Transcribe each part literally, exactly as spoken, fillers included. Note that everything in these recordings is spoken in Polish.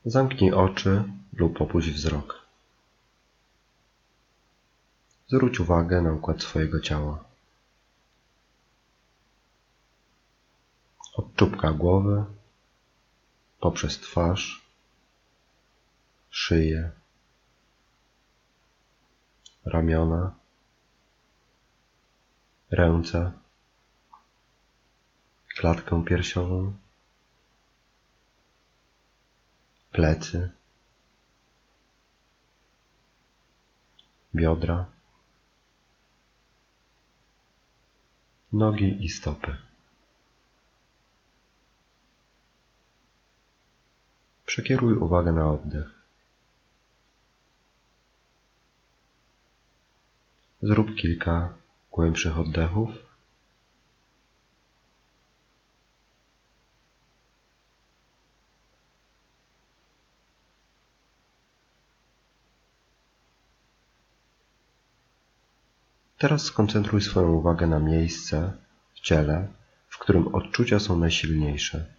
Zamknij oczy lub opuść wzrok. Zwróć uwagę na układ swojego ciała. Od czubka głowy, poprzez twarz, szyję, ramiona, ręce, klatkę piersiową, plecy, biodra, nogi i stopy. Przekieruj uwagę na oddech. Zrób kilka głębszych oddechów. Teraz skoncentruj swoją uwagę na miejsce w ciele, w którym odczucia są najsilniejsze.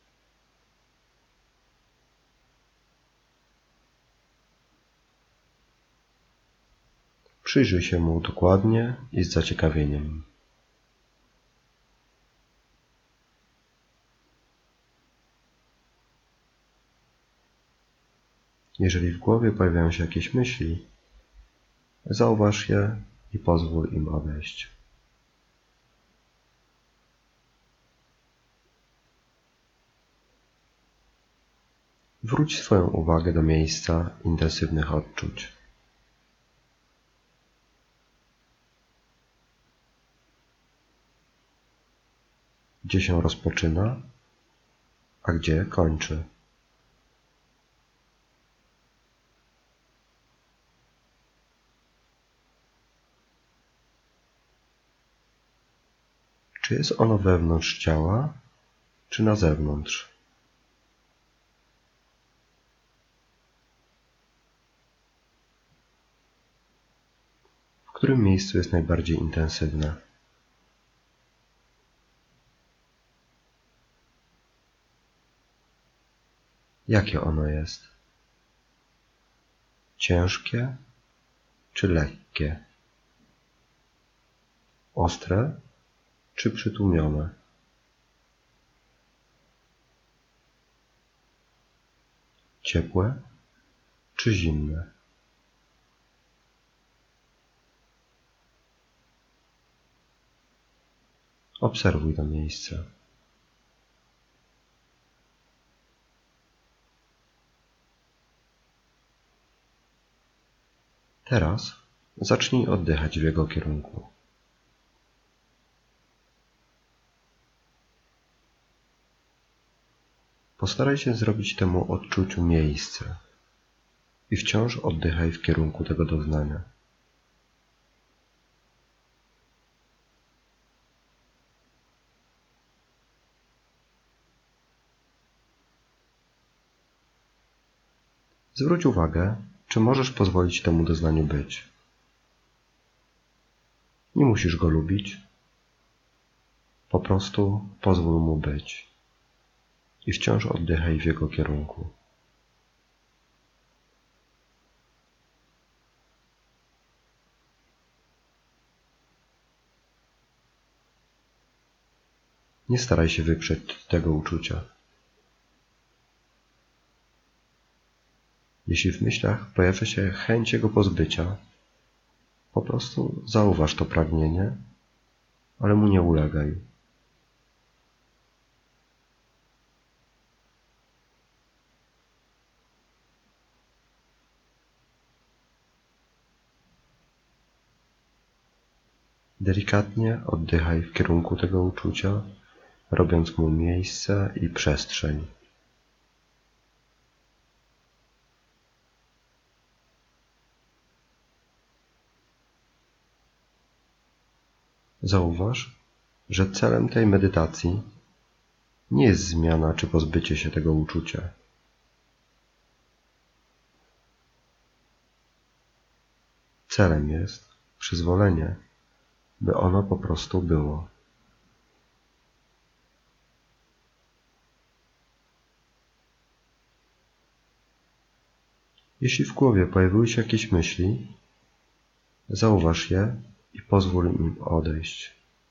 Przyjrzyj się mu dokładnie i z zaciekawieniem. Jeżeli w głowie pojawiają się jakieś myśli, zauważ je i pozwól im odejść. Wróć swoją uwagę do miejsca intensywnych odczuć. Gdzie się rozpoczyna, a gdzie kończy. Czy jest ono wewnątrz ciała, czy na zewnątrz? W którym miejscu jest najbardziej intensywne? Jakie ono jest? Ciężkie czy lekkie? Ostre czy przytłumione? Ciepłe czy zimne? Obserwuj to miejsce. Teraz zacznij oddychać w jego kierunku. Postaraj się zrobić temu odczuciu miejsce i wciąż oddychaj w kierunku tego doznania. Zwróć uwagę, czy możesz pozwolić temu doznaniu być. Nie musisz go lubić, po prostu pozwól mu być i wciąż oddychaj w jego kierunku. Nie staraj się wyprzeć tego uczucia. Jeśli w myślach pojawia się chęć jego pozbycia, po prostu zauważ to pragnienie, ale mu nie ulegaj. Delikatnie oddychaj w kierunku tego uczucia, robiąc mu miejsce i przestrzeń. Zauważ, że celem tej medytacji nie jest zmiana czy pozbycie się tego uczucia. Celem jest przyzwolenie, by ono po prostu było. Jeśli w głowie pojawiły się jakieś myśli, zauważ je i pozwól im odejść.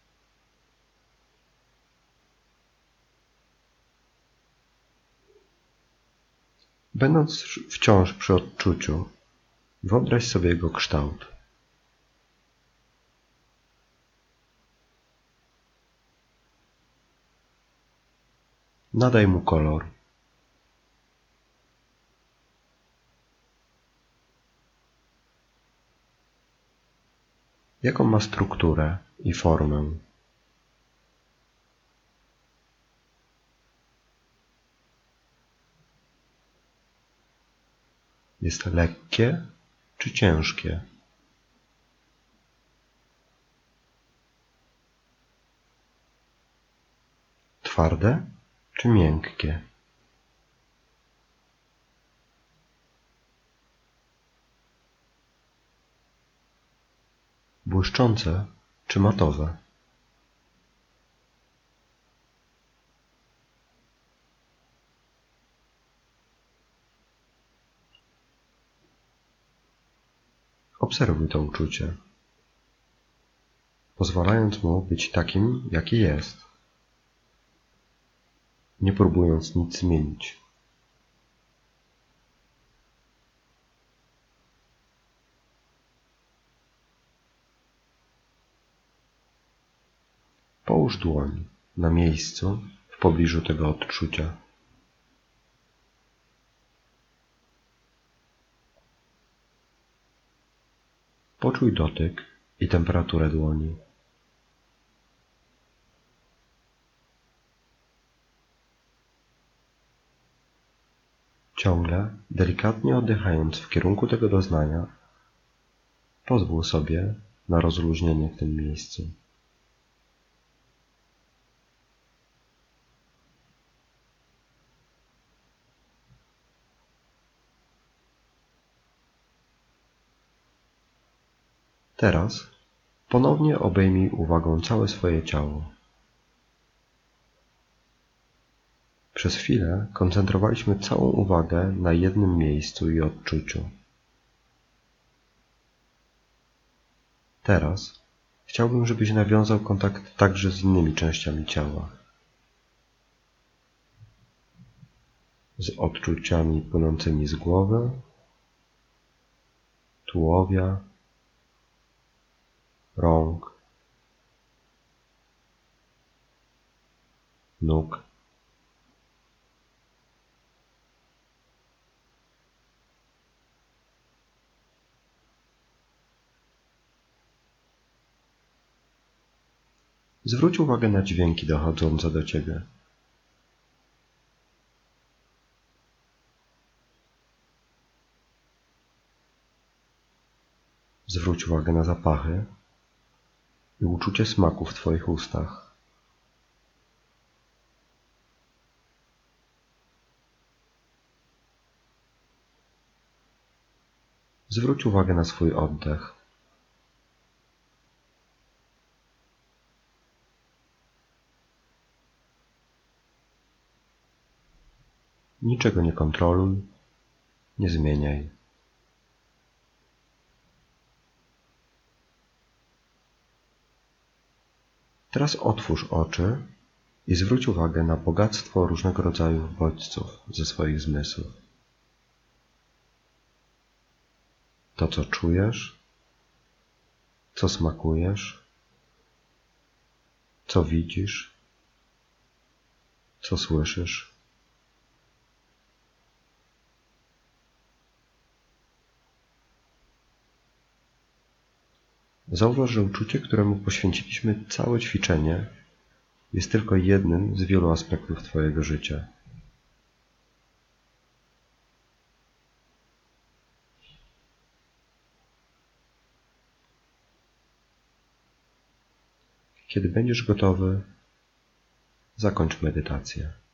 Będąc wciąż przy odczuciu, wyobraź sobie jego kształt. Nadaj mu kolor. Jaką ma strukturę i formę? Jest lekkie czy ciężkie? Twarde czy miękkie? Błyszczące czy matowe? Obserwuj to uczucie, pozwalając mu być takim, jaki jest, nie próbując nic zmienić. Połóż dłoń na miejscu w pobliżu tego odczucia. Poczuj dotyk i temperaturę dłoni. Ciągle, delikatnie oddychając w kierunku tego doznania, pozwól sobie na rozluźnienie w tym miejscu. Teraz ponownie obejmij uwagą całe swoje ciało. Przez chwilę koncentrowaliśmy całą uwagę na jednym miejscu i odczuciu. Teraz chciałbym, żebyś nawiązał kontakt także z innymi częściami ciała. Z odczuciami płynącymi z głowy, tułowia, rąk, nóg. Zwróć uwagę na dźwięki dochodzące do ciebie. Zwróć uwagę na zapachy i uczucie smaku w twoich ustach. Zwróć uwagę na swój oddech. Niczego nie kontroluj, nie zmieniaj. Teraz otwórz oczy i zwróć uwagę na bogactwo różnego rodzaju bodźców ze swoich zmysłów. To, co czujesz, co smakujesz, co widzisz, co słyszysz. Zauważ, że uczucie, któremu poświęciliśmy całe ćwiczenie, jest tylko jednym z wielu aspektów twojego życia. Kiedy będziesz gotowy, zakończ medytację.